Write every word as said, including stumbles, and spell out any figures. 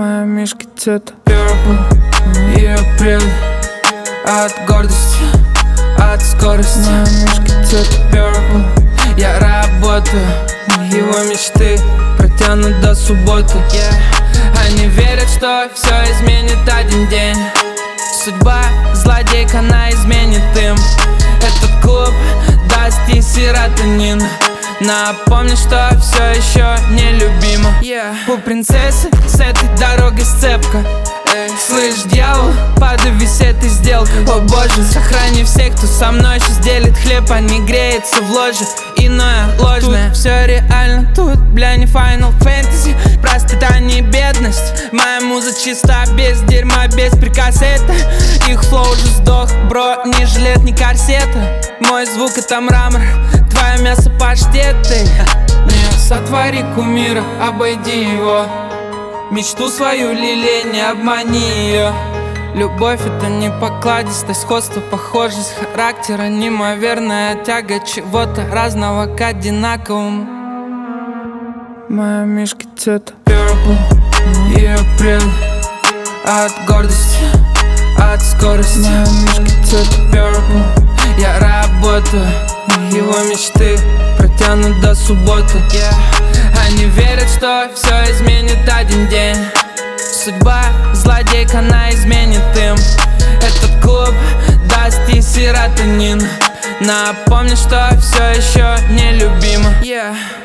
Моя мишка цвета Purple и апрель. От гордости, от скорости. Моя мишка цвета Purple. Я работаю, его мечты протянут до субботы, yeah. Они верят, что все изменит один день. Судьба злодейка, она изменит им. Этот клуб даст ей серотонин. Напомни, что все еще нелюбимо, yeah. У принцессы с этой дорогой сцепка. Слышь, дьявол, подавись этой сделкой. О боже, сохрани всех, кто со мной сейчас делит хлеб, а не греется в ложе. Иное, ложное, тут все реально. Тут, бля, не Final Fantasy. Простота, не бедность. Моя муза чиста, без дерьма, без приказ. Это их флоу уже сдох, бро, ни жилет, ни корсета. Мой звук это мрамор, твое мясо паштеты. Не сотвори кумира, обойди его. Мечту свою лелей, не обмани ее. Любовь это не покладистость, сходство, похожесть характера, неимоверная тяга чего-то разного к одинаковому. Моя мишка цвета Purple и апрель. От гордости, от скорости. Моя мишка цвета Purple. Я работаю, его мечты протянут до субботы, yeah. Они верят, что все изменит один день. Судьба злодейка, она изменит им. Этот клуб даст ей серотонин. Напомни, что все еще нелюбимо, yeah.